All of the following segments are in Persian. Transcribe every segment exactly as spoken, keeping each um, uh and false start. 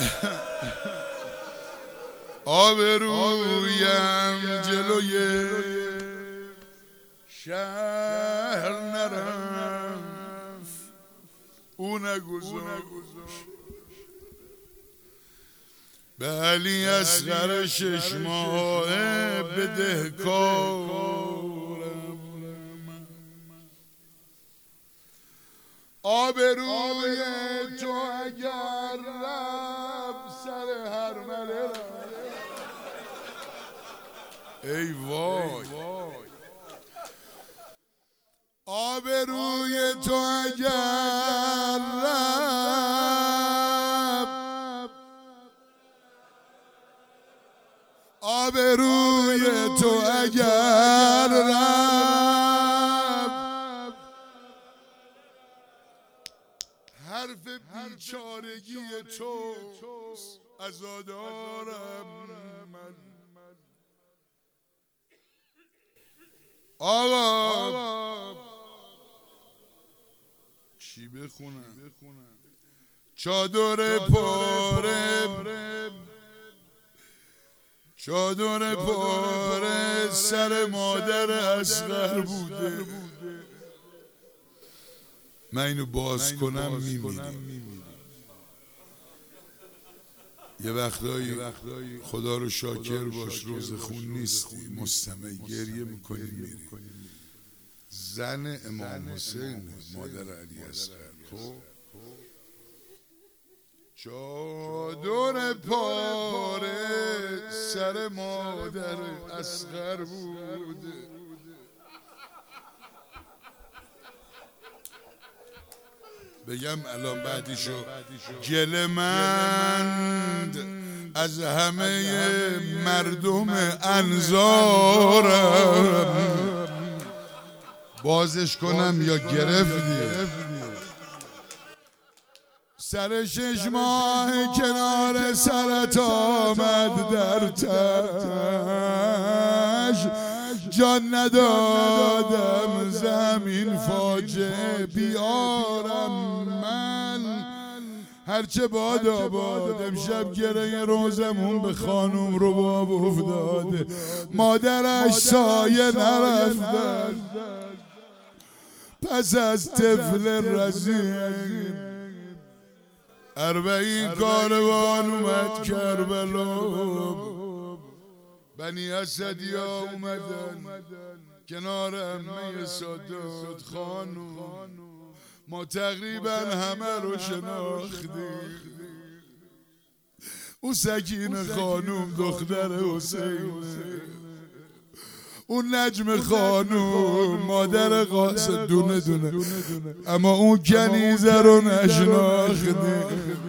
آبرویم جلوی شهر نرفت، او نگذاشت به علی اصغر شش ماهه بدهکارم. آبروی تو اگر رفت سر هر مله، ای وای آبروی تو اگر رفت، آبروی تو اگر رفت، حرف بیچارگی تو عزادارم من. آقا چی بخونم؟ چادر پاره، چادر پاره سر مادر اصغر بوده. من اینو باز کنم میمیرم. یه وقتایی خدا رو شاکر باش، روز خون نیستی، مستمع گریه میکنی میری. زن امام حسین مادر علی اصغر، خب چادر پاره سر مادر اصغر بود. بگم الان بعدیشو، گلمند از همه مردم انظارم. بازش کنم یا گرفتی؟ سر شش ماه کنار سرت آمد در تش، جان ندادم زمین فاجعه بیارم من. هرچه باد آباد امشب گره روزمون به خانوم رباب افتاده، مادرش سایه نرفتن پس از طفل رزین. اربعین کاروان اومد کربلا، بنی اسدیا اومدن کنار امه سادات خانوم. ما تقریبا همه رو شناختیم. او سکینه خانوم دختر حسینه، اون نجم خانوم مادر قاسم دونه دونه، اما اون کنیزه رو نشناختیم.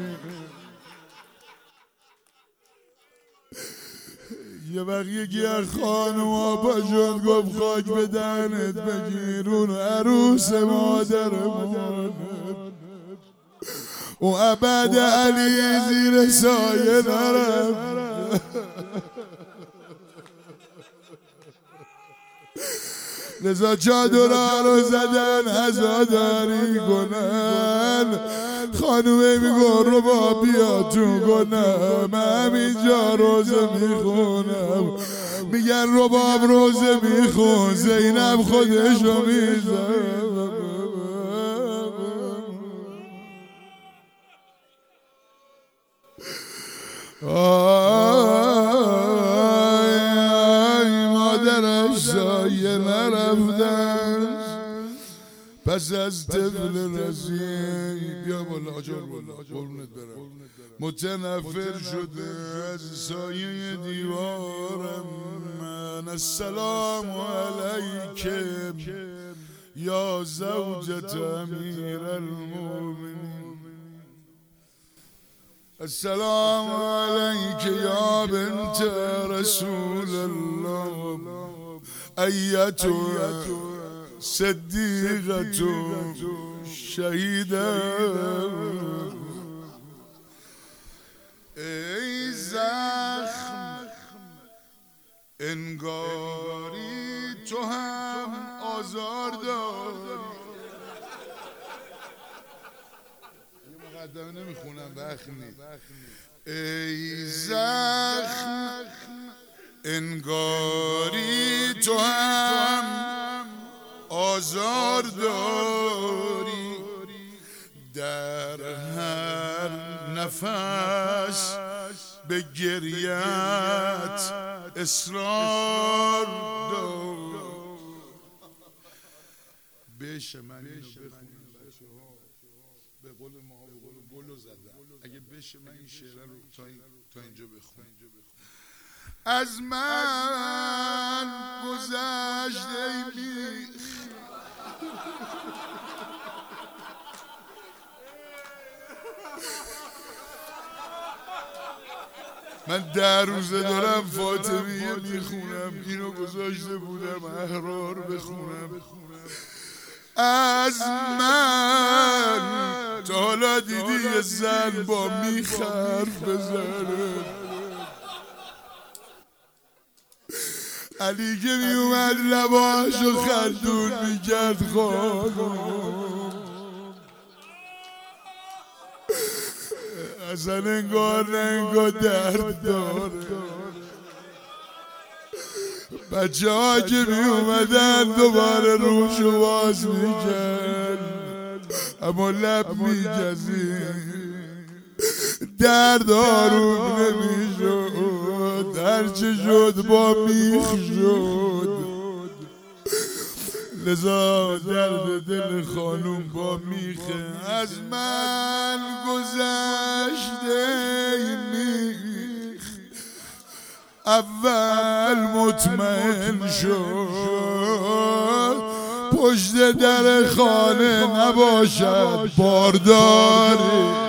یه وقت یکی از خانوما پاشد گفت خاک به دهنت بگیر، اون عروس مادرمون. اون ابد علی زیر سایه نرفت، لذا چادرها رو زدن عزاداری کنن. خانومه میگن رو با بیا تو کنم، همینجا روزه میخونم. میگن رباب روزه میخون، زینب خودشو میزن. سایه نرفتن پس از طفل رزین. بیا بالا آجار بالا قربونت برم. متنفر شده از سایه دیوارم من. السلام علیکم یا زوجت امیر المؤمنین، السلام علیک یا بنت رسول الله، ایتها صدیقة شهیده. ای زخم انگاری تو هم آزار داری. یه مقدمه نمیخونم وقت نیست. ای زخم انگاری تو هم آزار داری، در هر نفس به گریت اصرار داری. بشه من اینو بخونم بچه ها، به قول ما به قول گلو زدم، اگه بشه من این شعر رو تا, این تا اینجا بخونم. از من گذشت ای میخ من در روزه دارم فاطمیه میخونم، اینو گذاشته بودم احرار بخونم. از من تا حالا دیدی یه زن با میخ حرف بزنه؟ علی که می اومد لباشو خندون میکرد خانم، اصلا انگار نه انگار درد داره. بچه ها که می اومدن دوباره روشو باز میکرد، اما لب میگزید، درد آروم نمیشد، هرچه شد با میخ شد. لذا درد دل خانوم با میخه. از من گذشته میخ اول مطمئن شد، پشت در خانه نباشد بارداری.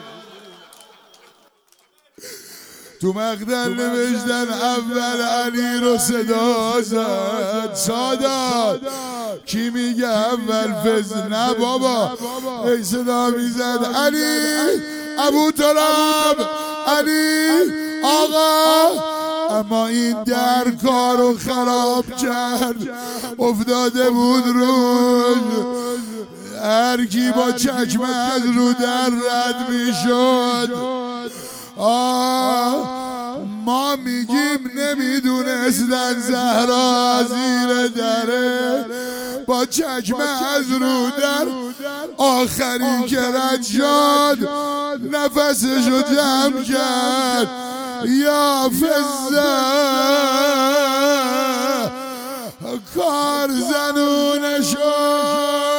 تو مقدم نوشتن اول علی رو صدا زد، سادات کی میگه اول فز؟ نه بابا، ای صدا میزد علی ابو طلب، علی آقا. اما این در کارو خراب کرد، افتاده بود روش، هر کی با چکمه از رو در رد میشد. آه ما میگیم نمیدونستن زهرا زیر دره، با چکمه از رو در آخری که رد شد نفسشو جمع کرد. یا فزه کار زنونه شد.